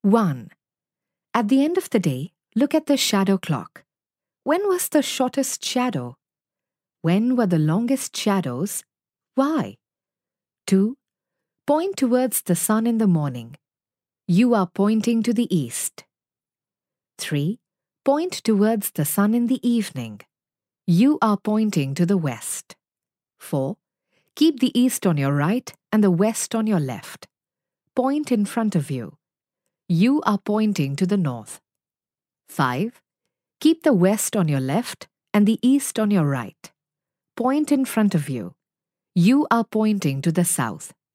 1. At the end of the day, look at the shadow clock. When was the shortest shadow? When were the longest shadows? Why? 2. Point towards the sun in the morning. You are pointing to the east. 3. Point towards the sun in the evening. You are pointing to the west. 4. Keep the east on your right and the west on your left. Point in front of you. You are pointing to the north. 5. Keep the west on your left and the east on your right. Point in front of you. You are pointing to the south.